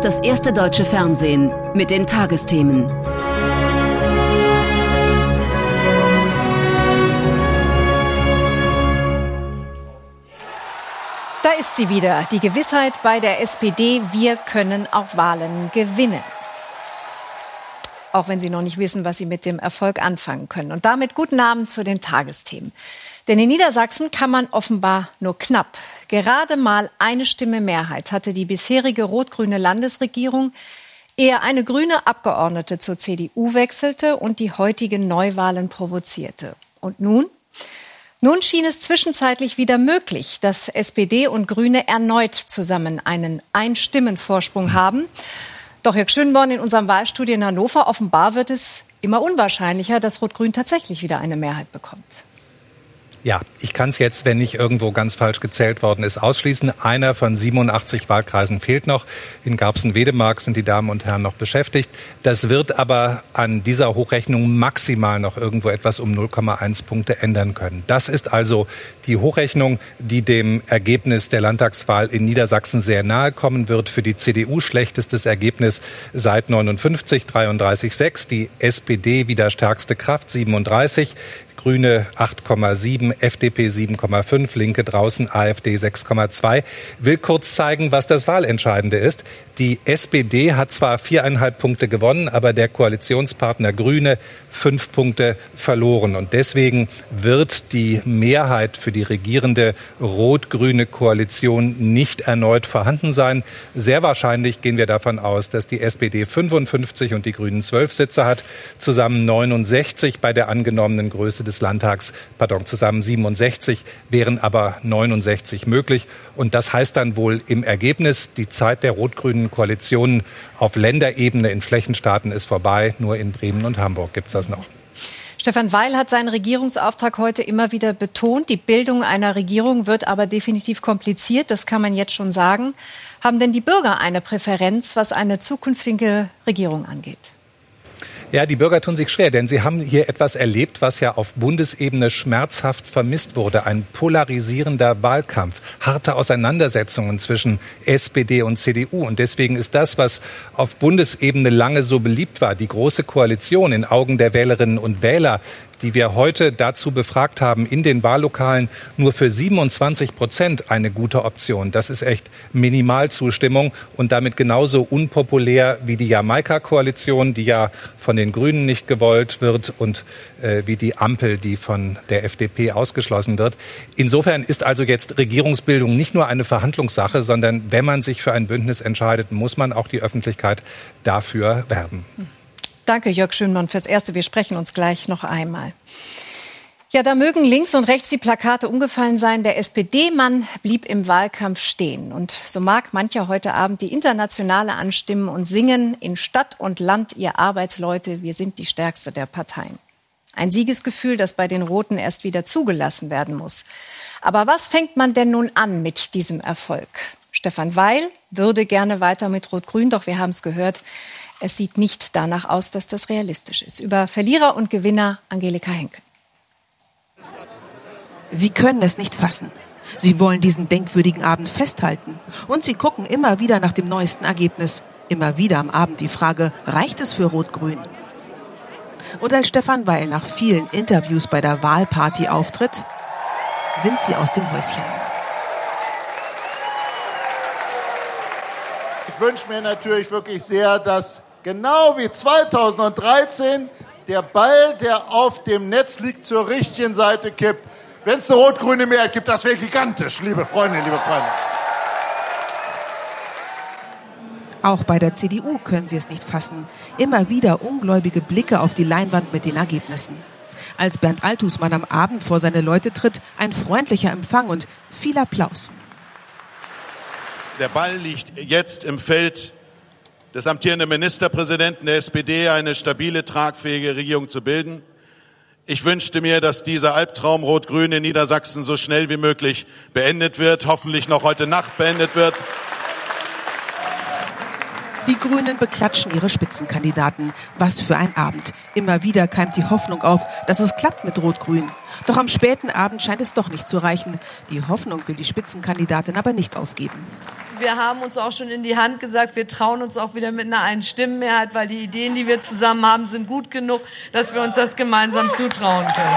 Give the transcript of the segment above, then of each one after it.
ist das erste deutsche Fernsehen mit den Tagesthemen. Da ist sie wieder, die Gewissheit bei der SPD, wir können auch Wahlen gewinnen. Auch wenn Sie noch nicht wissen, was Sie mit dem Erfolg anfangen können. Und damit guten Abend zu den Tagesthemen. Denn in Niedersachsen kann man offenbar nur knapp. Gerade mal eine Stimme Mehrheit hatte die bisherige rot-grüne Landesregierung, ehe eine grüne Abgeordnete zur CDU wechselte und die heutigen Neuwahlen provozierte. Und nun? Nun schien es zwischenzeitlich wieder möglich, dass SPD und Grüne erneut zusammen einen Einstimmenvorsprung haben. Doch Jörg Schönborn in unserem Wahlstudio in Hannover, offenbar wird es immer unwahrscheinlicher, dass Rot-Grün tatsächlich wieder eine Mehrheit bekommt. Ja, ich kann es jetzt, wenn nicht irgendwo ganz falsch gezählt worden ist, ausschließen. Einer von 87 Wahlkreisen fehlt noch. In Garbsen-Wedemark sind die Damen und Herren noch beschäftigt. Das wird aber an dieser Hochrechnung maximal noch irgendwo etwas um 0,1 Punkte ändern können. Das ist also die Hochrechnung, die dem Ergebnis der Landtagswahl in Niedersachsen sehr nahe kommen wird. Für die CDU schlechtestes Ergebnis seit 59, 33,6. Die SPD wieder stärkste Kraft, 37. Grüne 8,7, FDP 7,5, Linke draußen, AfD 6,2. Will kurz zeigen, was das Wahlentscheidende ist. Die SPD hat zwar 4,5 Punkte gewonnen, aber der Koalitionspartner Grüne 5 Punkte verloren. Und deswegen wird die Mehrheit für die regierende rot-grüne Koalition nicht erneut vorhanden sein. Sehr wahrscheinlich gehen wir davon aus, dass die SPD 55 und die Grünen 12 Sitze hat, zusammen 69 bei der angenommenen Größe des Landtags, zusammen 67, wären aber 69 möglich. Und das heißt dann wohl im Ergebnis, die Zeit der rot-grünen Koalitionen auf Länderebene in Flächenstaaten ist vorbei. Nur in Bremen und Hamburg gibt es das noch. Stefan Weil hat seinen Regierungsauftrag heute immer wieder betont. Die Bildung einer Regierung wird aber definitiv kompliziert. Das kann man jetzt schon sagen. Haben denn die Bürger eine Präferenz, was eine zukünftige Regierung angeht? Ja, die Bürger tun sich schwer, denn sie haben hier etwas erlebt, was ja auf Bundesebene schmerzhaft vermisst wurde. Ein polarisierender Wahlkampf, harte Auseinandersetzungen zwischen SPD und CDU. Und deswegen ist das, was auf Bundesebene lange so beliebt war, die Große Koalition in Augen der Wählerinnen und Wähler, die wir heute dazu befragt haben, in den Wahllokalen nur für 27% eine gute Option. Das ist echt Minimalzustimmung und damit genauso unpopulär wie die Jamaika-Koalition, die ja von den Grünen nicht gewollt wird und wie die Ampel, die von der FDP ausgeschlossen wird. Insofern ist also jetzt Regierungsbildung nicht nur eine Verhandlungssache, sondern wenn man sich für ein Bündnis entscheidet, muss man auch die Öffentlichkeit dafür werben. Danke, Jörg Schönborn, fürs Erste. Wir sprechen uns gleich noch einmal. Ja, da mögen links und rechts die Plakate umgefallen sein. Der SPD-Mann blieb im Wahlkampf stehen. Und so mag mancher heute Abend die Internationale anstimmen und singen: In Stadt und Land, ihr Arbeitsleute, wir sind die stärkste der Parteien. Ein Siegesgefühl, das bei den Roten erst wieder zugelassen werden muss. Aber was fängt man denn nun an mit diesem Erfolg? Stefan Weil würde gerne weiter mit Rot-Grün, doch wir haben es gehört, es sieht nicht danach aus, dass das realistisch ist. Über Verlierer und Gewinner Angelika Henke. Sie können es nicht fassen. Sie wollen diesen denkwürdigen Abend festhalten. Und sie gucken immer wieder nach dem neuesten Ergebnis. Immer wieder am Abend die Frage, reicht es für Rot-Grün? Und als Stefan Weil nach vielen Interviews bei der Wahlparty auftritt, sind sie aus dem Häuschen. Ich wünsche mir natürlich wirklich sehr, dass genau wie 2013 der Ball, der auf dem Netz liegt, zur richtigen Seite kippt. Wenn es eine rot-grüne Mehrheit gibt, das wäre gigantisch, liebe Freundinnen, liebe Freunde. Auch bei der CDU können sie es nicht fassen. Immer wieder ungläubige Blicke auf die Leinwand mit den Ergebnissen. Als Bernd Althusmann am Abend vor seine Leute tritt, ein freundlicher Empfang und viel Applaus. Der Ball liegt jetzt im Feld des amtierenden Ministerpräsidenten der SPD, eine stabile, tragfähige Regierung zu bilden. Ich wünschte mir, dass dieser Albtraum Rot-Grün in Niedersachsen so schnell wie möglich beendet wird, hoffentlich noch heute Nacht beendet wird. Die Grünen beklatschen ihre Spitzenkandidaten. Was für ein Abend. Immer wieder keimt die Hoffnung auf, dass es klappt mit Rot-Grün. Doch am späten Abend scheint es doch nicht zu reichen. Die Hoffnung will die Spitzenkandidatin aber nicht aufgeben. wir haben uns auch schon in die Hand gesagt, wir trauen uns auch wieder mit einer Einstimmenmehrheit, weil die Ideen, die wir zusammen haben, sind gut genug, dass wir uns das gemeinsam zutrauen können.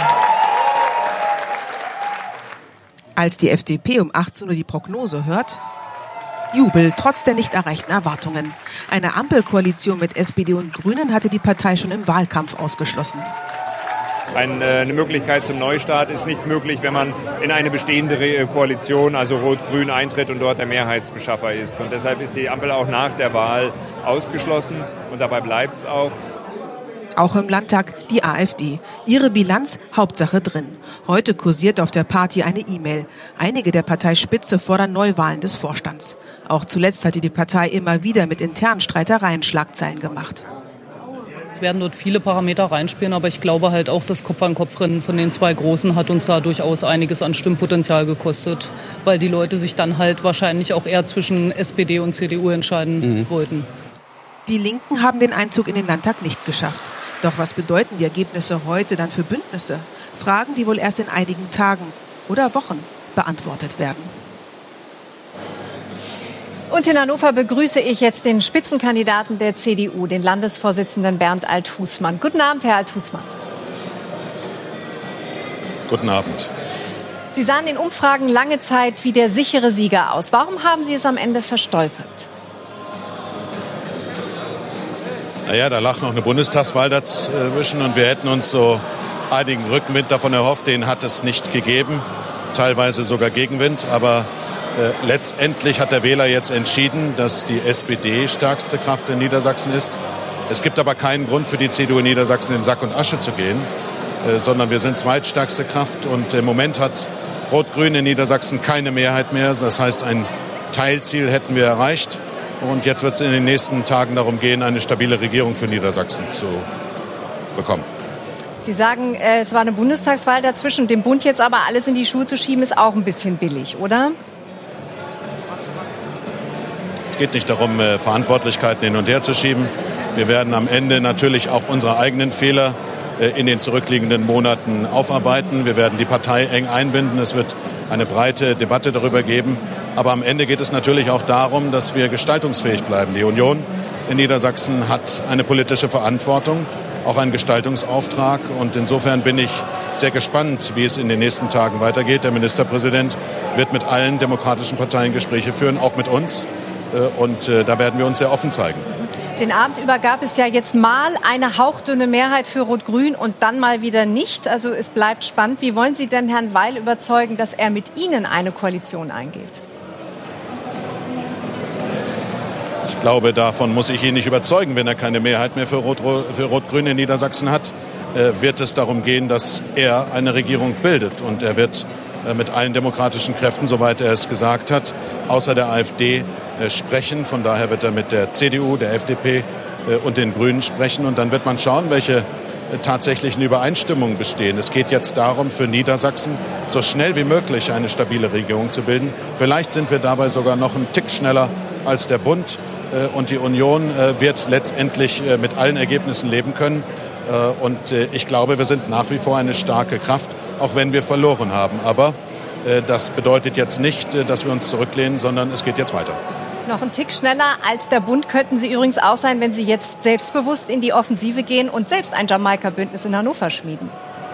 Als die FDP um 18 Uhr die Prognose hört, Jubel trotz der nicht erreichten Erwartungen. Eine Ampelkoalition mit SPD und Grünen hatte die Partei schon im Wahlkampf ausgeschlossen. Eine Möglichkeit zum Neustart ist nicht möglich, wenn man in eine bestehende Koalition, also Rot-Grün, eintritt und dort der Mehrheitsbeschaffer ist. Und deshalb ist die Ampel auch nach der Wahl ausgeschlossen und dabei bleibt es auch. Auch im Landtag die AfD. Ihre Bilanz, Hauptsache drin. Heute kursiert auf der Party eine E-Mail. Einige der Parteispitze fordern Neuwahlen des Vorstands. Auch zuletzt hatte die Partei immer wieder mit internen Streitereien Schlagzeilen gemacht. Es werden dort viele Parameter reinspielen, aber ich glaube halt auch, das Kopf-an-Kopf-Rennen von den zwei Großen hat uns da durchaus einiges an Stimmpotenzial gekostet, weil die Leute sich dann halt wahrscheinlich auch eher zwischen SPD und CDU entscheiden wollten. Die Linken haben den Einzug in den Landtag nicht geschafft. Doch was bedeuten die Ergebnisse heute dann für Bündnisse? Fragen, die wohl erst in einigen Tagen oder Wochen beantwortet werden. Und in Hannover begrüße ich jetzt den Spitzenkandidaten der CDU, den Landesvorsitzenden Bernd Alt-Husmann. Guten Abend, Herr Alt-Husmann. Guten Abend. Sie sahen in Umfragen lange Zeit wie der sichere Sieger aus. Warum haben Sie es am Ende verstolpert? Naja, da lag noch eine Bundestagswahl dazwischen und wir hätten uns so einigen Rückenwind davon erhofft. Den hat es nicht gegeben, teilweise sogar Gegenwind. Aber letztendlich hat der Wähler jetzt entschieden, dass die SPD stärkste Kraft in Niedersachsen ist. Es gibt aber keinen Grund für die CDU in Niedersachsen in Sack und Asche zu gehen, sondern wir sind zweitstärkste Kraft. Und im Moment hat Rot-Grün in Niedersachsen keine Mehrheit mehr. Das heißt, ein Teilziel hätten wir erreicht. Und jetzt wird es in den nächsten Tagen darum gehen, eine stabile Regierung für Niedersachsen zu bekommen. Sie sagen, es war eine Bundestagswahl dazwischen. Dem Bund jetzt aber alles in die Schuhe zu schieben, ist auch ein bisschen billig, oder? Es geht nicht darum, Verantwortlichkeiten hin und her zu schieben. Wir werden am Ende natürlich auch unsere eigenen Fehler in den zurückliegenden Monaten aufarbeiten. Wir werden die Partei eng einbinden. Es wird eine breite Debatte darüber geben. Aber am Ende geht es natürlich auch darum, dass wir gestaltungsfähig bleiben. Die Union in Niedersachsen hat eine politische Verantwortung, auch einen Gestaltungsauftrag. Und insofern bin ich sehr gespannt, wie es in den nächsten Tagen weitergeht. Der Ministerpräsident wird mit allen demokratischen Parteien Gespräche führen, auch mit uns. Und da werden wir uns sehr offen zeigen. Den Abend über gab es ja jetzt mal eine hauchdünne Mehrheit für Rot-Grün und dann mal wieder nicht. Also es bleibt spannend. Wie wollen Sie denn Herrn Weil überzeugen, dass er mit Ihnen eine Koalition eingeht? Ich glaube, davon muss ich ihn nicht überzeugen. Wenn er keine Mehrheit mehr für Rot-Grün in Niedersachsen hat, wird es darum gehen, dass er eine Regierung bildet. Und er wird mit allen demokratischen Kräften, soweit er es gesagt hat, außer der AfD sprechen. Von daher wird er mit der CDU, der FDP und den Grünen sprechen. Und dann wird man schauen, welche tatsächlichen Übereinstimmungen bestehen. Es geht jetzt darum, für Niedersachsen so schnell wie möglich eine stabile Regierung zu bilden. Vielleicht sind wir dabei sogar noch einen Tick schneller als der Bund. Und die Union wird letztendlich mit allen Ergebnissen leben können. Und ich glaube, wir sind nach wie vor eine starke Kraft, auch wenn wir verloren haben. Aber das bedeutet jetzt nicht, dass wir uns zurücklehnen, sondern es geht jetzt weiter. Noch ein Tick schneller als der Bund könnten Sie übrigens auch sein, wenn Sie jetzt selbstbewusst in die Offensive gehen und selbst ein Jamaika-Bündnis in Hannover schmieden.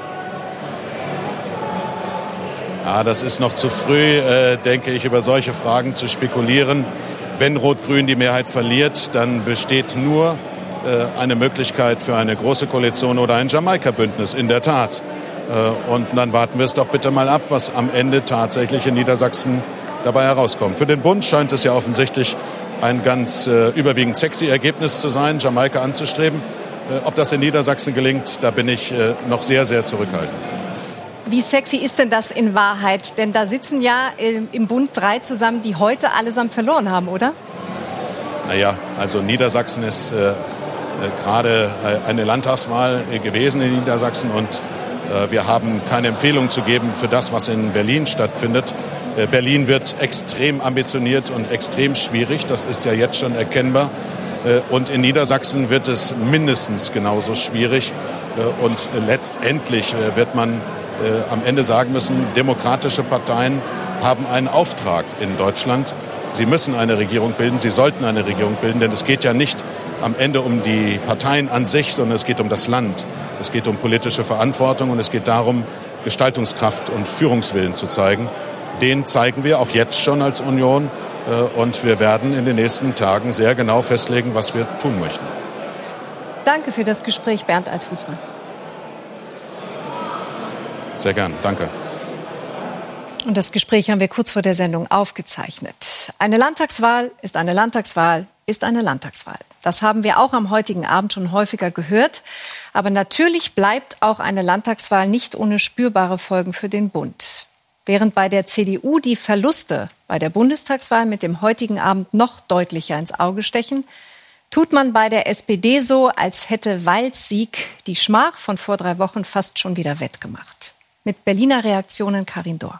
Ja, das ist noch zu früh, denke ich, über solche Fragen zu spekulieren. Wenn Rot-Grün die Mehrheit verliert, dann besteht nur eine Möglichkeit für eine große Koalition oder ein Jamaika-Bündnis, in der Tat. Und dann warten wir es doch bitte mal ab, was am Ende tatsächlich in Niedersachsen dabei herauskommt. Für den Bund scheint es ja offensichtlich ein ganz überwiegend sexy Ergebnis zu sein, Jamaika anzustreben. Ob das in Niedersachsen gelingt, da bin ich noch sehr, sehr zurückhaltend. Wie sexy ist denn das in Wahrheit? Denn da sitzen ja im Bund 3 zusammen, die heute allesamt verloren haben, oder? Naja, also Niedersachsen ist gerade eine Landtagswahl gewesen in Niedersachsen und wir haben keine Empfehlung zu geben für das, was in Berlin stattfindet. Berlin wird extrem ambitioniert und extrem schwierig, das ist ja jetzt schon erkennbar. Und in Niedersachsen wird es mindestens genauso schwierig. Und letztendlich wird man am Ende sagen müssen, demokratische Parteien haben einen Auftrag in Deutschland. Sie müssen eine Regierung bilden, Sie sollten eine Regierung bilden, denn es geht ja nicht am Ende um die Parteien an sich, sondern es geht um das Land. Es geht um politische Verantwortung und es geht darum, Gestaltungskraft und Führungswillen zu zeigen. Den zeigen wir auch jetzt schon als Union und wir werden in den nächsten Tagen sehr genau festlegen, was wir tun möchten. Danke für das Gespräch, Bernd Alt-Husmann. Sehr gern, danke. Und das Gespräch haben wir kurz vor der Sendung aufgezeichnet. Eine Landtagswahl ist eine Landtagswahl ist eine Landtagswahl. Das haben wir auch am heutigen Abend schon häufiger gehört. Aber natürlich bleibt auch eine Landtagswahl nicht ohne spürbare Folgen für den Bund. Während bei der CDU die Verluste bei der Bundestagswahl mit dem heutigen Abend noch deutlicher ins Auge stechen, tut man bei der SPD so, als hätte Weils Sieg die Schmach von vor 3 Wochen fast schon wieder wettgemacht. Mit Berliner Reaktionen Karin Dohr.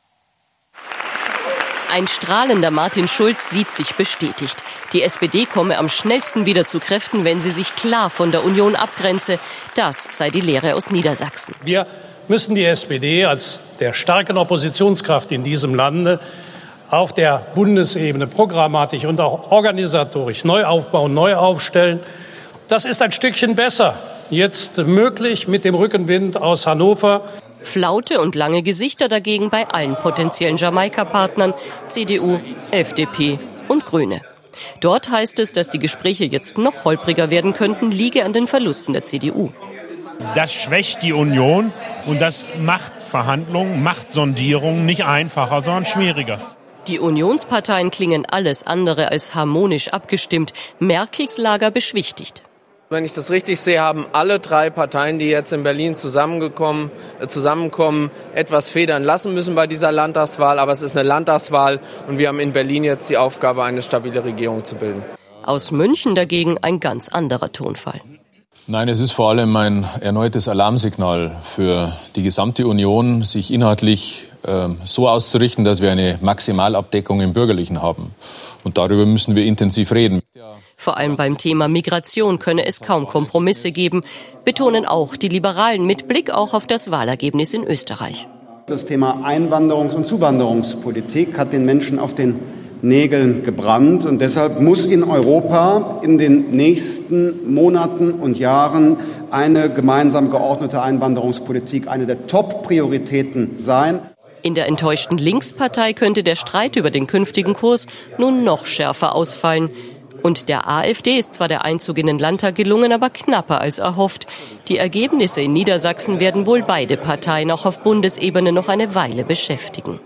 Ein strahlender Martin Schulz sieht sich bestätigt. Die SPD komme am schnellsten wieder zu Kräften, wenn sie sich klar von der Union abgrenze. Das sei die Lehre aus Niedersachsen. Wir müssen die SPD als der starken Oppositionskraft in diesem Lande auf der Bundesebene programmatisch und auch organisatorisch neu aufbauen, neu aufstellen. Das ist ein Stückchen besser jetzt möglich mit dem Rückenwind aus Hannover. Flaute und lange Gesichter dagegen bei allen potenziellen Jamaika-Partnern, CDU, FDP und Grüne. Dort heißt es, dass die Gespräche jetzt noch holpriger werden könnten, liege an den Verlusten der CDU. Das schwächt die Union und das macht Verhandlungen, macht Sondierungen nicht einfacher, sondern schwieriger. Die Unionsparteien klingen alles andere als harmonisch abgestimmt. Merkels Lager beschwichtigt. Wenn ich das richtig sehe, haben alle 3 Parteien, die jetzt in Berlin zusammenkommen, etwas federn lassen müssen bei dieser Landtagswahl. Aber es ist eine Landtagswahl und wir haben in Berlin jetzt die Aufgabe, eine stabile Regierung zu bilden. Aus München dagegen ein ganz anderer Tonfall. Nein, es ist vor allem ein erneutes Alarmsignal für die gesamte Union, sich inhaltlich so auszurichten, dass wir eine Maximalabdeckung im Bürgerlichen haben. Und darüber müssen wir intensiv reden. Vor allem beim Thema Migration könne es kaum Kompromisse geben, betonen auch die Liberalen mit Blick auch auf das Wahlergebnis in Österreich. Das Thema Einwanderungs- und Zuwanderungspolitik hat den Menschen auf den Nägeln gebrannt. Und deshalb muss in Europa in den nächsten Monaten und Jahren eine gemeinsam geordnete Einwanderungspolitik eine der Top-Prioritäten sein. In der enttäuschten Linkspartei könnte der Streit über den künftigen Kurs nun noch schärfer ausfallen. Und der AfD ist zwar der Einzug in den Landtag gelungen, aber knapper als erhofft. Die Ergebnisse in Niedersachsen werden wohl beide Parteien auch auf Bundesebene noch eine Weile beschäftigen.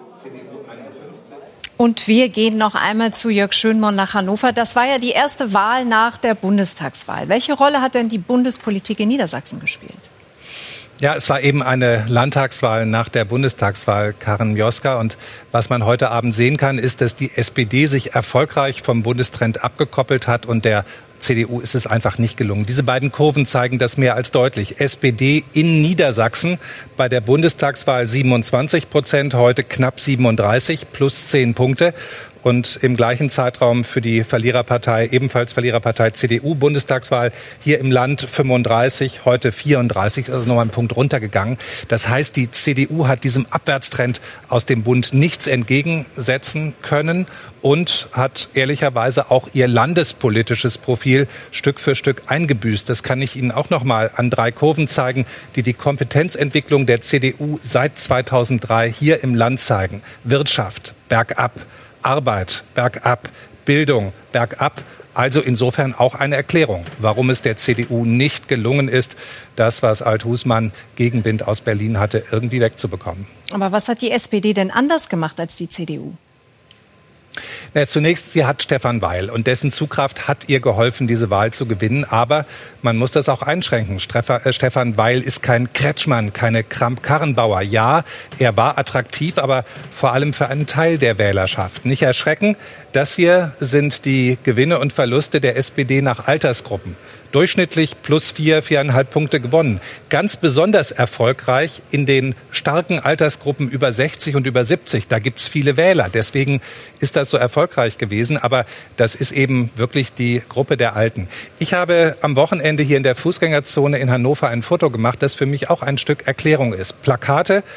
Und wir gehen noch einmal zu Jörg Schönborn nach Hannover. Das war ja die erste Wahl nach der Bundestagswahl. Welche Rolle hat denn die Bundespolitik in Niedersachsen gespielt? Ja, es war eben eine Landtagswahl nach der Bundestagswahl, Karin Mioska. Und was man heute Abend sehen kann, ist, dass die SPD sich erfolgreich vom Bundestrend abgekoppelt hat und der CDU ist es einfach nicht gelungen. Diese beiden Kurven zeigen das mehr als deutlich. SPD in Niedersachsen bei der Bundestagswahl 27%, heute knapp 37, plus 10 Punkte. Und im gleichen Zeitraum für die Verliererpartei, ebenfalls Verliererpartei CDU, Bundestagswahl hier im Land 35, heute 34, also nochmal einen Punkt runtergegangen. Das heißt, die CDU hat diesem Abwärtstrend aus dem Bund nichts entgegensetzen können und hat ehrlicherweise auch ihr landespolitisches Profil Stück für Stück eingebüßt. Das kann ich Ihnen auch nochmal an 3 Kurven zeigen, die die Kompetenzentwicklung der CDU seit 2003 hier im Land zeigen. Wirtschaft, bergab. Arbeit, bergab, Bildung, bergab. Also insofern auch eine Erklärung, warum es der CDU nicht gelungen ist, das, was Alt-Husmann Gegenwind aus Berlin hatte, irgendwie wegzubekommen. Aber was hat die SPD denn anders gemacht als die CDU? Ja, zunächst, sie hat Stefan Weil und dessen Zugkraft hat ihr geholfen, diese Wahl zu gewinnen. Aber man muss das auch einschränken. Stefan Weil ist kein Kretschmann, keine Kramp-Karrenbauer. Ja, er war attraktiv, aber vor allem für einen Teil der Wählerschaft. Nicht erschrecken, das hier sind die Gewinne und Verluste der SPD nach Altersgruppen. Durchschnittlich plus 4,5 Punkte gewonnen. Ganz besonders erfolgreich in den starken Altersgruppen über 60 und über 70. Da gibt's viele Wähler. Deswegen ist das so erfolgreich gewesen. Aber das ist eben wirklich die Gruppe der Alten. Ich habe am Wochenende hier in der Fußgängerzone in Hannover ein Foto gemacht, das für mich auch ein Stück Erklärung ist. Plakate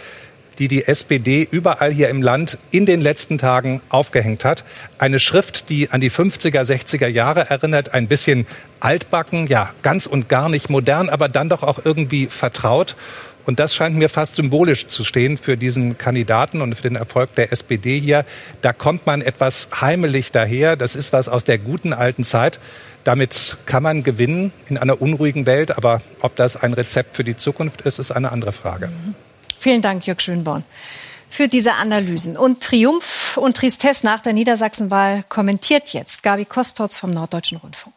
die die SPD überall hier im Land in den letzten Tagen aufgehängt hat. Eine Schrift, die an die 50er, 60er Jahre erinnert, ein bisschen altbacken, ja, ganz und gar nicht modern, aber dann doch auch irgendwie vertraut. Und das scheint mir fast symbolisch zu stehen für diesen Kandidaten und für den Erfolg der SPD hier. Da kommt man etwas heimelig daher. Das ist was aus der guten alten Zeit. Damit kann man gewinnen in einer unruhigen Welt. Aber ob das ein Rezept für die Zukunft ist, ist eine andere Frage. Vielen Dank, Jörg Schönborn, für diese Analysen. Und Triumph und Tristesse nach der Niedersachsenwahl kommentiert jetzt Gabi Kostotz vom Norddeutschen Rundfunk.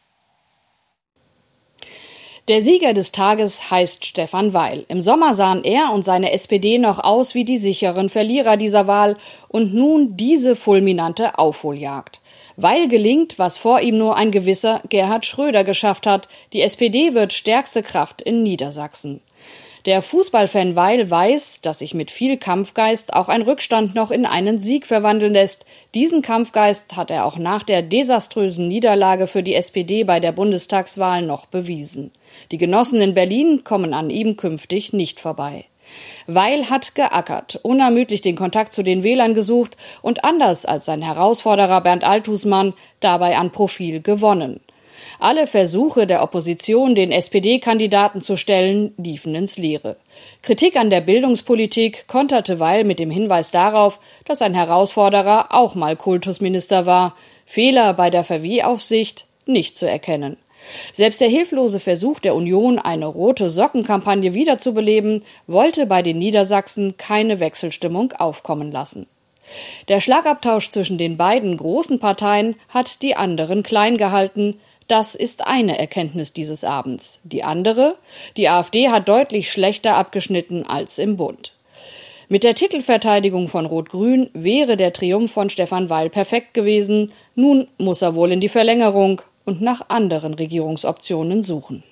Der Sieger des Tages heißt Stefan Weil. Im Sommer sahen er und seine SPD noch aus wie die sicheren Verlierer dieser Wahl und nun diese fulminante Aufholjagd. Weil gelingt, was vor ihm nur ein gewisser Gerhard Schröder geschafft hat. Die SPD wird stärkste Kraft in Niedersachsen. Der Fußballfan Weil weiß, dass sich mit viel Kampfgeist auch ein Rückstand noch in einen Sieg verwandeln lässt. Diesen Kampfgeist hat er auch nach der desaströsen Niederlage für die SPD bei der Bundestagswahl noch bewiesen. Die Genossen in Berlin kommen an ihm künftig nicht vorbei. Weil hat geackert, unermüdlich den Kontakt zu den Wählern gesucht und anders als sein Herausforderer Bernd Althusmann dabei an Profil gewonnen. Alle Versuche der Opposition, den SPD-Kandidaten zu stellen, liefen ins Leere. Kritik an der Bildungspolitik konterte Weil mit dem Hinweis darauf, dass sein Herausforderer auch mal Kultusminister war. Fehler bei der Verwehaufsicht nicht zu erkennen. Selbst der hilflose Versuch der Union, eine rote Sockenkampagne wiederzubeleben, wollte bei den Niedersachsen keine Wechselstimmung aufkommen lassen. Der Schlagabtausch zwischen den beiden großen Parteien hat die anderen klein gehalten. Das ist eine Erkenntnis dieses Abends. Die andere: die AfD hat deutlich schlechter abgeschnitten als im Bund. Mit der Titelverteidigung von Rot-Grün wäre der Triumph von Stefan Weil perfekt gewesen. Nun muss er wohl in die Verlängerung und nach anderen Regierungsoptionen suchen.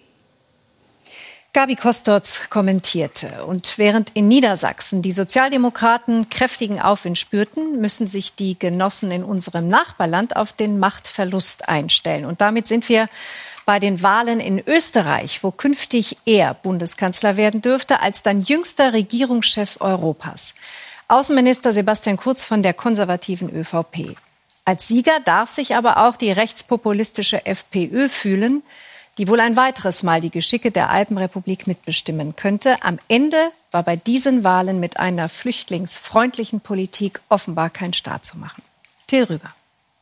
Gabi Kostotz kommentierte. Und während in Niedersachsen die Sozialdemokraten kräftigen Aufwind spürten, müssen sich die Genossen in unserem Nachbarland auf den Machtverlust einstellen. Und damit sind wir bei den Wahlen in Österreich, wo künftig er Bundeskanzler werden dürfte, als dann jüngster Regierungschef Europas. Außenminister Sebastian Kurz von der konservativen ÖVP. Als Sieger darf sich aber auch die rechtspopulistische FPÖ fühlen, die wohl ein weiteres Mal die Geschicke der Alpenrepublik mitbestimmen könnte. Am Ende war bei diesen Wahlen mit einer flüchtlingsfreundlichen Politik offenbar kein Start zu machen. Till Rüger.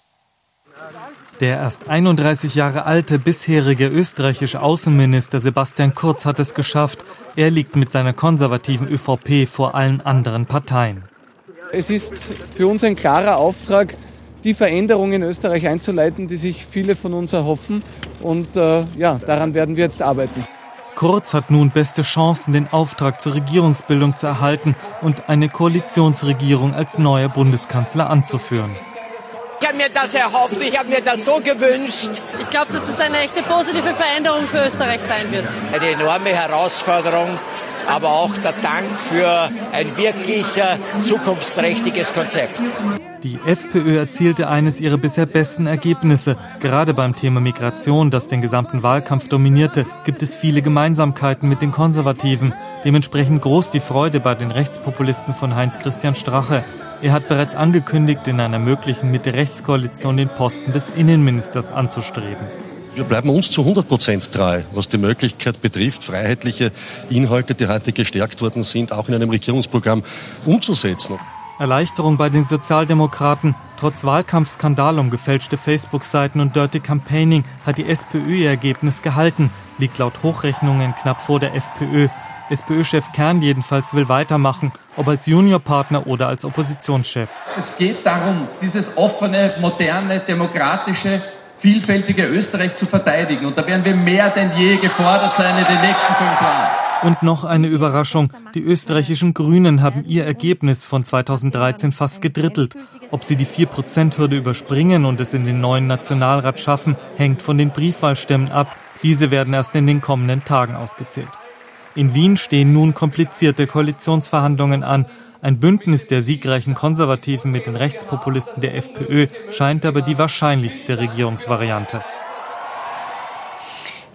Der erst 31 Jahre alte bisherige österreichische Außenminister Sebastian Kurz hat es geschafft. Er liegt mit seiner konservativen ÖVP vor allen anderen Parteien. Es ist für uns ein klarer Auftrag, die Veränderungen in Österreich einzuleiten, die sich viele von uns erhoffen. Und daran werden wir jetzt arbeiten. Kurz hat nun beste Chancen, den Auftrag zur Regierungsbildung zu erhalten und eine Koalitionsregierung als neuer Bundeskanzler anzuführen. Ich habe mir das erhofft, ich habe mir das so gewünscht. Ich glaube, dass das eine echte positive Veränderung für Österreich sein wird. Eine enorme Herausforderung, aber auch der Dank für ein wirklich zukunftsträchtiges Konzept. Die FPÖ erzielte eines ihrer bisher besten Ergebnisse. Gerade beim Thema Migration, das den gesamten Wahlkampf dominierte, gibt es viele Gemeinsamkeiten mit den Konservativen. Dementsprechend groß die Freude bei den Rechtspopulisten von Heinz-Christian Strache. Er hat bereits angekündigt, in einer möglichen Mitte-Rechts-Koalition den Posten des Innenministers anzustreben. Wir bleiben uns zu 100% treu, was die Möglichkeit betrifft, freiheitliche Inhalte, die heute gestärkt worden sind, auch in einem Regierungsprogramm umzusetzen. Erleichterung bei den Sozialdemokraten. Trotz Wahlkampfskandal um gefälschte Facebook-Seiten und Dirty Campaigning hat die SPÖ ihr Ergebnis gehalten, liegt laut Hochrechnungen knapp vor der FPÖ. SPÖ-Chef Kern jedenfalls will weitermachen, ob als Juniorpartner oder als Oppositionschef. Es geht darum, dieses offene, moderne, demokratische, vielfältige Österreich zu verteidigen. Und da werden wir mehr denn je gefordert sein in den nächsten 5 Jahren. Und noch eine Überraschung. Die österreichischen Grünen haben ihr Ergebnis von 2013 fast gedrittelt. Ob sie die 4%-Hürde überspringen und es in den neuen Nationalrat schaffen, hängt von den Briefwahlstimmen ab. Diese werden erst in den kommenden Tagen ausgezählt. In Wien stehen nun komplizierte Koalitionsverhandlungen an. Ein Bündnis der siegreichen Konservativen mit den Rechtspopulisten der FPÖ scheint aber die wahrscheinlichste Regierungsvariante.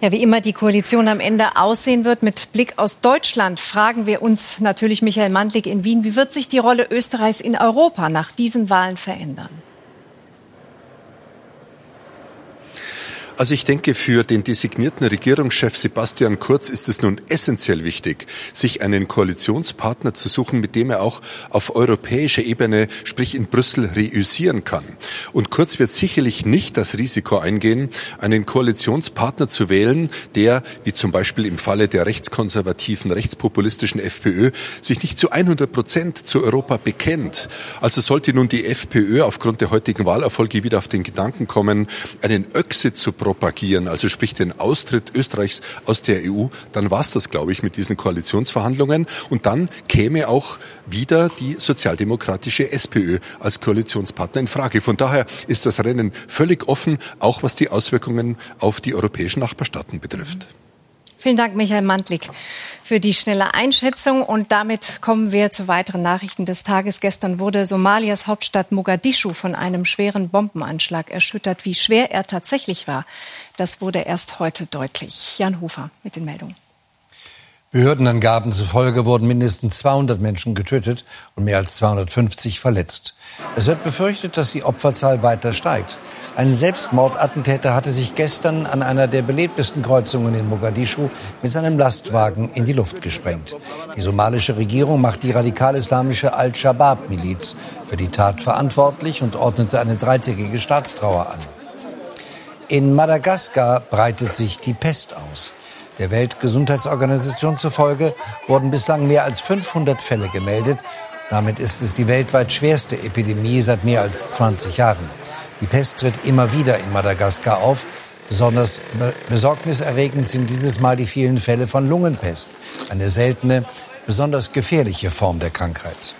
Ja, wie immer die Koalition am Ende aussehen wird, mit Blick aus Deutschland fragen wir uns natürlich Michael Mandlik in Wien, wie wird sich die Rolle Österreichs in Europa nach diesen Wahlen verändern? Also ich denke, für den designierten Regierungschef Sebastian Kurz ist es nun essentiell wichtig, sich einen Koalitionspartner zu suchen, mit dem er auch auf europäischer Ebene, sprich in Brüssel, reüssieren kann. Und Kurz wird sicherlich nicht das Risiko eingehen, einen Koalitionspartner zu wählen, der, wie zum Beispiel im Falle der rechtskonservativen, rechtspopulistischen FPÖ, sich nicht zu 100% zu Europa bekennt. Also sollte nun die FPÖ aufgrund der heutigen Wahlerfolge wieder auf den Gedanken kommen, einen Öxit zu propagieren, also sprich den Austritt Österreichs aus der EU, dann war es das, glaube ich, mit diesen Koalitionsverhandlungen. Und dann käme auch wieder die sozialdemokratische SPÖ als Koalitionspartner in Frage. Von daher ist das Rennen völlig offen, auch was die Auswirkungen auf die europäischen Nachbarstaaten betrifft. Vielen Dank, Michael Mandlik, für die schnelle Einschätzung. Und damit kommen wir zu weiteren Nachrichten des Tages. Gestern wurde Somalias Hauptstadt Mogadischu von einem schweren Bombenanschlag erschüttert. Wie schwer er tatsächlich war, das wurde erst heute deutlich. Jan Hofer mit den Meldungen. Behördenangaben zufolge wurden mindestens 200 Menschen getötet und mehr als 250 verletzt. Es wird befürchtet, dass die Opferzahl weiter steigt. Ein Selbstmordattentäter hatte sich gestern an einer der belebtesten Kreuzungen in Mogadischu mit seinem Lastwagen in die Luft gesprengt. Die somalische Regierung macht die radikal-islamische Al-Shabaab-Miliz für die Tat verantwortlich und ordnete eine 3-tägige Staatstrauer an. In Madagaskar breitet sich die Pest aus. Der Weltgesundheitsorganisation zufolge wurden bislang mehr als 500 Fälle gemeldet. Damit ist es die weltweit schwerste Epidemie seit mehr als 20 Jahren. Die Pest tritt immer wieder in Madagaskar auf. Besonders besorgniserregend sind dieses Mal die vielen Fälle von Lungenpest, eine seltene, besonders gefährliche Form der Krankheit.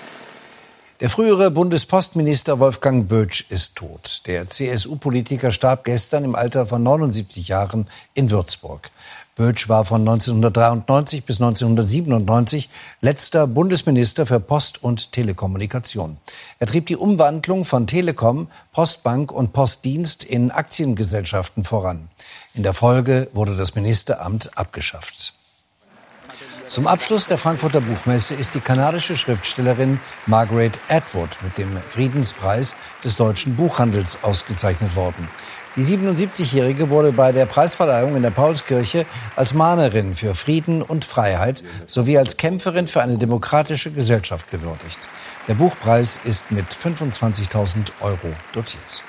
Der frühere Bundespostminister Wolfgang Bötsch ist tot. Der CSU-Politiker starb gestern im Alter von 79 Jahren in Würzburg. Bötsch war von 1993 bis 1997 letzter Bundesminister für Post und Telekommunikation. Er trieb die Umwandlung von Telekom, Postbank und Postdienst in Aktiengesellschaften voran. In der Folge wurde das Ministeramt abgeschafft. Zum Abschluss der Frankfurter Buchmesse ist die kanadische Schriftstellerin Margaret Atwood mit dem Friedenspreis des deutschen Buchhandels ausgezeichnet worden. Die 77-Jährige wurde bei der Preisverleihung in der Paulskirche als Mahnerin für Frieden und Freiheit sowie als Kämpferin für eine demokratische Gesellschaft gewürdigt. Der Buchpreis ist mit 25.000 € dotiert.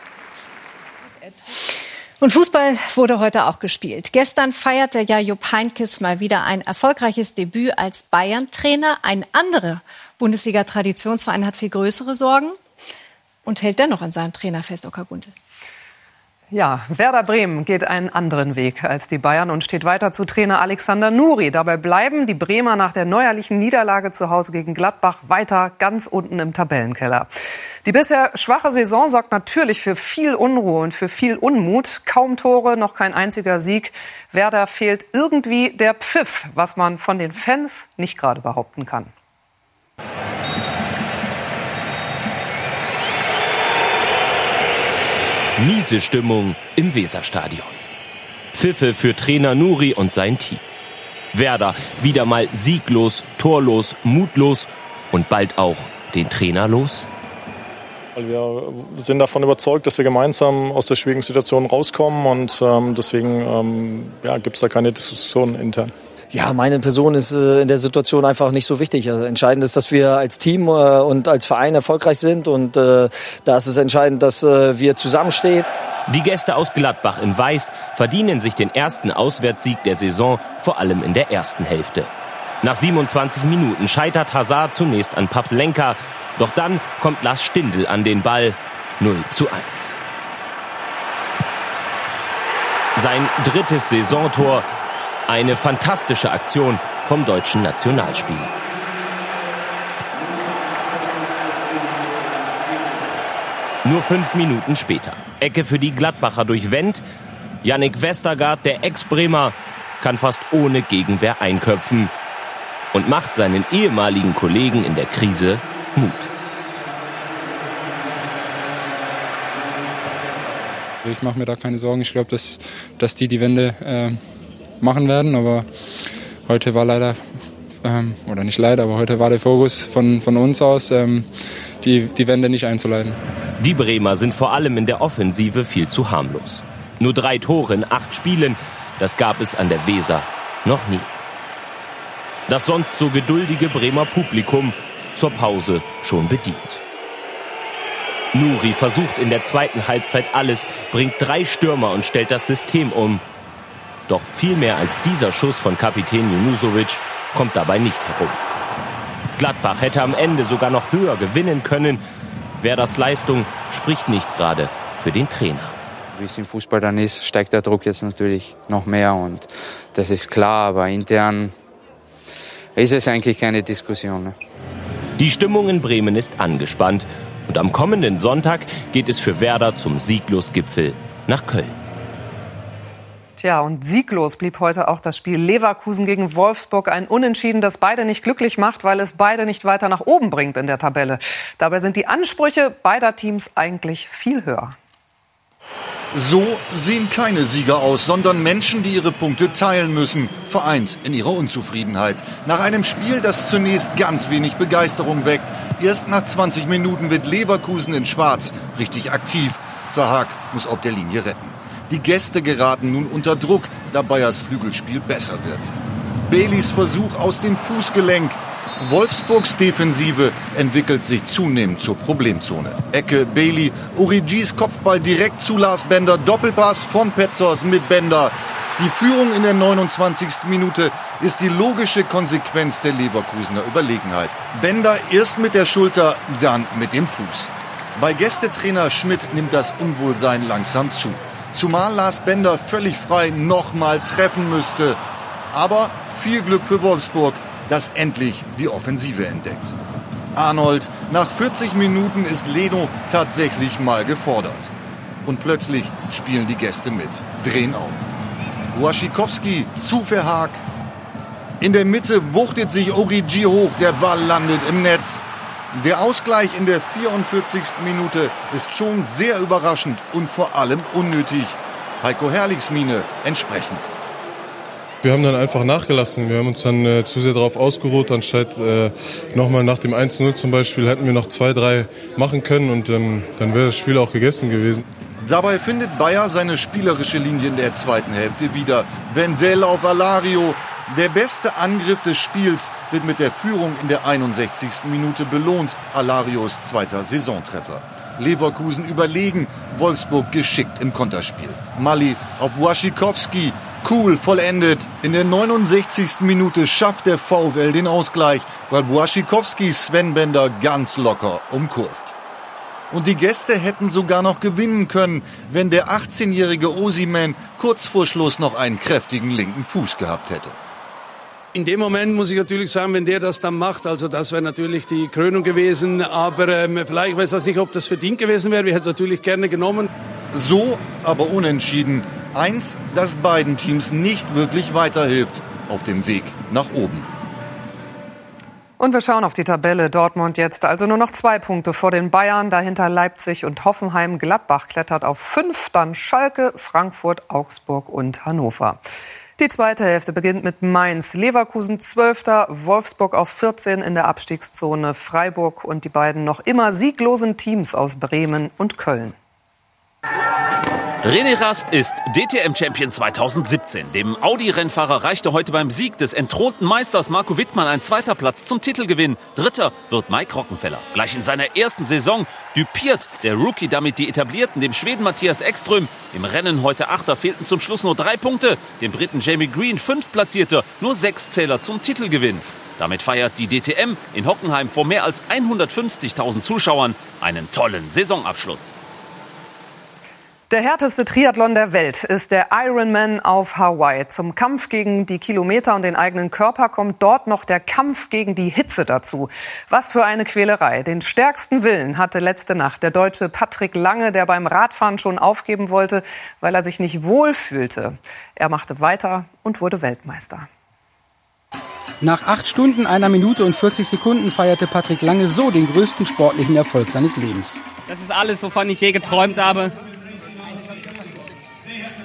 Und Fußball wurde heute auch gespielt. Gestern feierte ja Jupp Heynckes mal wieder ein erfolgreiches Debüt als Bayern-Trainer. Ein anderer Bundesliga-Traditionsverein hat viel größere Sorgen und hält dennoch an seinem Trainer fest, Oskar Gundel. Ja, Werder Bremen geht einen anderen Weg als die Bayern und steht weiter zu Trainer Alexander Nuri. Dabei bleiben die Bremer nach der neuerlichen Niederlage zu Hause gegen Gladbach weiter ganz unten im Tabellenkeller. Die bisher schwache Saison sorgt natürlich für viel Unruhe und für viel Unmut. Kaum Tore, noch kein einziger Sieg. Werder fehlt irgendwie der Pfiff, was man von den Fans nicht gerade behaupten kann. Miese Stimmung im Weserstadion. Pfiffe für Trainer Nuri und sein Team. Werder wieder mal sieglos, torlos, mutlos und bald auch den Trainer los. Wir sind davon überzeugt, dass wir gemeinsam aus der schwierigen Situation rauskommen und deswegen gibt es da keine Diskussion intern. Ja, meine Person ist in der Situation einfach nicht so wichtig. Also entscheidend ist, dass wir als Team und als Verein erfolgreich sind und da ist es entscheidend, dass wir zusammenstehen. Die Gäste aus Gladbach in Weiß verdienen sich den ersten Auswärtssieg der Saison, vor allem in der ersten Hälfte. Nach 27 Minuten scheitert Hazard zunächst an Pavlenka, doch dann kommt Lars Stindl an den Ball, 0:1. Sein drittes Saisontor. Eine fantastische Aktion vom deutschen Nationalspieler. Nur 5 Minuten später. Ecke für die Gladbacher durch Wendt. Yannick Westergaard, der Ex-Bremer, kann fast ohne Gegenwehr einköpfen und macht seinen ehemaligen Kollegen in der Krise Mut. Ich mache mir da keine Sorgen. Ich glaube, dass die Wende machen werden. Aber heute war leider, oder nicht leider, aber heute war der Fokus von uns aus, die Wende nicht einzuleiten. Die Bremer sind vor allem in der Offensive viel zu harmlos. Nur 3 Tore in 8 Spielen, das gab es an der Weser noch nie. Das sonst so geduldige Bremer Publikum zur Pause schon bedient. Nuri versucht in der zweiten Halbzeit alles, bringt 3 Stürmer und stellt das System um. Doch viel mehr als dieser Schuss von Kapitän Junusovic kommt dabei nicht herum. Gladbach hätte am Ende sogar noch höher gewinnen können. Werders Leistung spricht nicht gerade für den Trainer. Wie es im Fußball dann ist, steigt der Druck jetzt natürlich noch mehr und das ist klar, aber intern ist es eigentlich keine Diskussion. Ne? Die Stimmung in Bremen ist angespannt. Und am kommenden Sonntag geht es für Werder zum Sieglosgipfel nach Köln. Tja, und sieglos blieb heute auch das Spiel Leverkusen gegen Wolfsburg. Ein Unentschieden, das beide nicht glücklich macht, weil es beide nicht weiter nach oben bringt in der Tabelle. Dabei sind die Ansprüche beider Teams eigentlich viel höher. So sehen keine Sieger aus, sondern Menschen, die ihre Punkte teilen müssen, vereint in ihrer Unzufriedenheit. Nach einem Spiel, das zunächst ganz wenig Begeisterung weckt. Erst nach 20 Minuten wird Leverkusen in Schwarz richtig aktiv. Verhaag muss auf der Linie retten. Die Gäste geraten nun unter Druck, da Bayers Flügelspiel besser wird. Baileys Versuch aus dem Fußgelenk. Wolfsburgs Defensive entwickelt sich zunehmend zur Problemzone. Ecke, Bailey, Origis Kopfball direkt zu Lars Bender, Doppelpass von Petzos mit Bender. Die Führung in der 29. Minute ist die logische Konsequenz der Leverkusener Überlegenheit. Bender erst mit der Schulter, dann mit dem Fuß. Bei Gästetrainer Schmidt nimmt das Unwohlsein langsam zu. Zumal Lars Bender völlig frei nochmal treffen müsste. Aber viel Glück für Wolfsburg, das endlich die Offensive entdeckt. Arnold, nach 40 Minuten ist Leno tatsächlich mal gefordert. Und plötzlich spielen die Gäste mit, drehen auf. Błaszczykowski zu Verhaag. In der Mitte wuchtet sich Origi hoch, der Ball landet im Netz. Der Ausgleich in der 44. Minute ist schon sehr überraschend und vor allem unnötig. Heiko Herrlichs Miene entsprechend. Wir haben dann einfach nachgelassen. Wir haben uns dann zu sehr darauf ausgeruht. Anstatt nochmal nach dem 1-0 zum Beispiel hätten wir noch 2-3 machen können und dann wäre das Spiel auch gegessen gewesen. Dabei findet Bayer seine spielerische Linie in der zweiten Hälfte wieder. Wendell auf Alario. Der beste Angriff des Spiels wird mit der Führung in der 61. Minute belohnt. Alarios zweiter Saisontreffer. Leverkusen überlegen, Wolfsburg geschickt im Konterspiel. Mali auf Błaszczykowski. Cool vollendet. In der 69. Minute schafft der VfL den Ausgleich, weil Błaszczykowski Sven Bender ganz locker umkurvt. Und die Gäste hätten sogar noch gewinnen können, wenn der 18-jährige Osimhen kurz vor Schluss noch einen kräftigen linken Fuß gehabt hätte. In dem Moment muss ich natürlich sagen, wenn der das dann macht, also das wäre natürlich die Krönung gewesen, aber vielleicht weiß ich nicht, ob das verdient gewesen wäre, wir hätten es natürlich gerne genommen. So, aber unentschieden. Eins, das beiden Teams nicht wirklich weiterhilft auf dem Weg nach oben. Und wir schauen auf die Tabelle. Dortmund jetzt also nur noch 2 Punkte vor den Bayern. Dahinter Leipzig und Hoffenheim. Gladbach klettert auf 5, dann Schalke, Frankfurt, Augsburg und Hannover. Die zweite Hälfte beginnt mit Mainz, Leverkusen 12., Wolfsburg auf 14 in der Abstiegszone, Freiburg und die beiden noch immer sieglosen Teams aus Bremen und Köln. René Rast ist DTM-Champion 2017. Dem Audi-Rennfahrer reichte heute beim Sieg des entthronten Meisters Marco Wittmann ein 2. Platz zum Titelgewinn. 3. wird Mike Rockenfeller. Gleich in seiner ersten Saison düpiert der Rookie damit die Etablierten, dem Schweden Mattias Ekström. Im Rennen heute 8. fehlten zum Schluss nur 3 Punkte. Dem Briten Jamie Green 5. Platzierter, nur 6 Zähler zum Titelgewinn. Damit feiert die DTM in Hockenheim vor mehr als 150.000 Zuschauern einen tollen Saisonabschluss. Der härteste Triathlon der Welt ist der Ironman auf Hawaii. Zum Kampf gegen die Kilometer und den eigenen Körper kommt dort noch der Kampf gegen die Hitze dazu. Was für eine Quälerei. Den stärksten Willen hatte letzte Nacht der Deutsche Patrick Lange, der beim Radfahren schon aufgeben wollte, weil er sich nicht wohl fühlte. Er machte weiter und wurde Weltmeister. Nach 8 Stunden, 1 Minute und 40 Sekunden feierte Patrick Lange so den größten sportlichen Erfolg seines Lebens. Das ist alles, wovon ich je geträumt habe.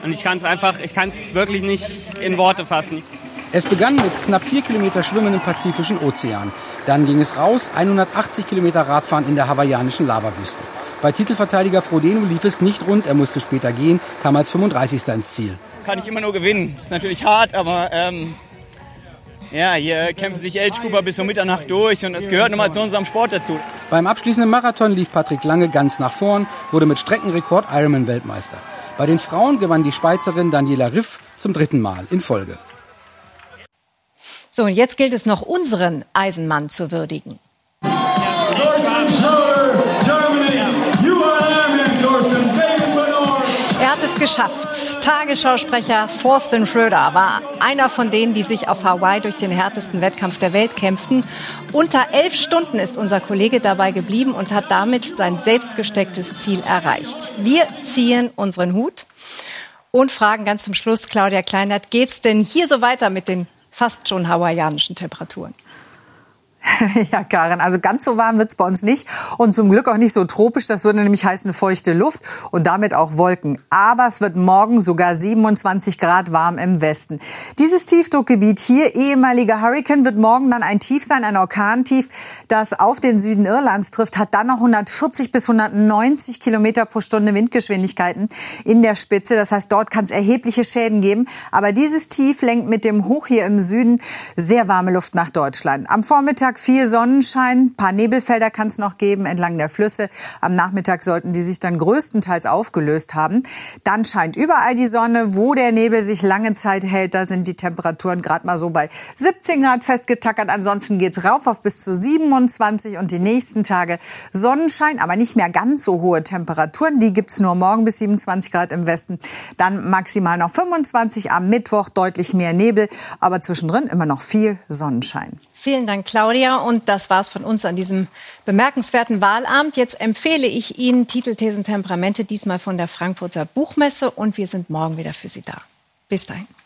Und ich kann es wirklich nicht in Worte fassen. Es begann mit knapp 4 Kilometer Schwimmen im Pazifischen Ozean. Dann ging es raus, 180 Kilometer Radfahren in der hawaiianischen Lavawüste. Bei Titelverteidiger Frodeno lief es nicht rund, er musste später gehen, kam als 35. ins Ziel. Kann ich immer nur gewinnen. Das ist natürlich hart, aber hier kämpfen sich Age-Cooper bis um Mitternacht durch und es gehört nun mal zu unserem Sport dazu. Beim abschließenden Marathon lief Patrick Lange ganz nach vorn, wurde mit Streckenrekord Ironman-Weltmeister. Bei den Frauen gewann die Schweizerin Daniela Riff zum 3. Mal in Folge. So, und jetzt gilt es noch, unseren Eisenmann zu würdigen. Er hat es geschafft. Tagesschausprecher Thorsten Schröder war einer von denen, die sich auf Hawaii durch den härtesten Wettkampf der Welt kämpften. Unter 11 Stunden ist unser Kollege dabei geblieben und hat damit sein selbst gestecktes Ziel erreicht. Wir ziehen unseren Hut und fragen ganz zum Schluss Claudia Kleinert, geht's denn hier so weiter mit den fast schon hawaiianischen Temperaturen? Ja, Karin, also ganz so warm wird's bei uns nicht und zum Glück auch nicht so tropisch. Das würde nämlich heißen feuchte Luft und damit auch Wolken. Aber es wird morgen sogar 27 Grad warm im Westen. Dieses Tiefdruckgebiet hier, ehemaliger Hurrikan, wird morgen dann ein Tief sein, ein Orkantief, das auf den Süden Irlands trifft, hat dann noch 140 bis 190 Kilometer pro Stunde Windgeschwindigkeiten in der Spitze. Das heißt, dort kann es erhebliche Schäden geben. Aber dieses Tief lenkt mit dem Hoch hier im Süden sehr warme Luft nach Deutschland. Am Vormittag viel Sonnenschein, ein paar Nebelfelder kann es noch geben entlang der Flüsse. Am Nachmittag sollten die sich dann größtenteils aufgelöst haben. Dann scheint überall die Sonne. Wo der Nebel sich lange Zeit hält, da sind die Temperaturen gerade mal so bei 17 Grad festgetackert. Ansonsten geht's rauf auf bis zu 27 und die nächsten Tage Sonnenschein, aber nicht mehr ganz so hohe Temperaturen. Die gibt's nur morgen bis 27 Grad im Westen. Dann maximal noch 25, am Mittwoch deutlich mehr Nebel, aber zwischendrin immer noch viel Sonnenschein. Vielen Dank, Claudia. Und das war's von uns an diesem bemerkenswerten Wahlabend. Jetzt empfehle ich Ihnen Titel, Thesen, Temperamente, diesmal von der Frankfurter Buchmesse. Und wir sind morgen wieder für Sie da. Bis dahin.